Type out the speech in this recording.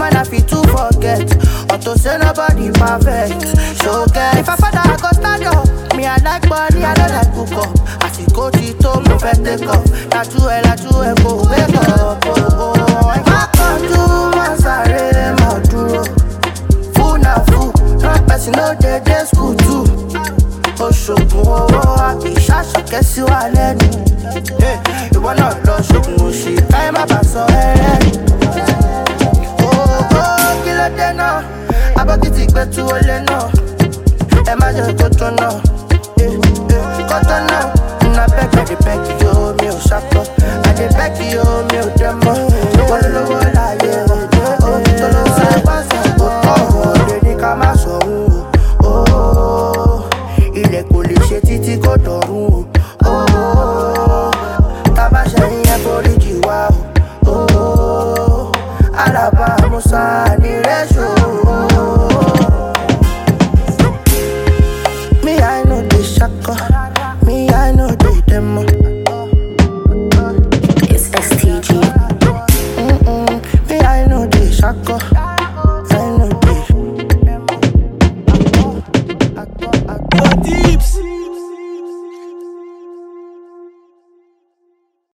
woman I feel to forget. Or to say nobody perfect. So get if I father I go stand up. Me I like money, I don't like cook up. I see go to me first take off. La tue go wake up. I come to my sorry, my duro. Fool na fool, no person no dey school too. Oṣogun owó àbí ṣàṣọkẹ́ sí wa lẹ́nu. Ìwọ náà lọ ṣoògùn òṣì káyé má bàa sọ ẹ́rẹ́. Kí ló dé náà? Abọ́kìtì gbé tú olé náà. Ẹ má jẹ́ kó tó náà. Kọ́tọ́ náà. Nna bẹ́ẹ̀kì àdé bẹ́ẹ̀kì yóò mi ò ṣàkọ́. Àdé bẹ́ẹ̀kì yóò mi ò dẹ́ mọ́. Wọ́n lówó láyé o. Tó ló ṣe pàṣẹ kó tọ̀ ọ́. Lè ní ká má sọ òun o. Ilẹ̀ kò lè ṣe títí kò dọ̀rùn o. Tábà ṣẹ̀yìn ẹ̀ foríjì wá o. Alábà Musa ní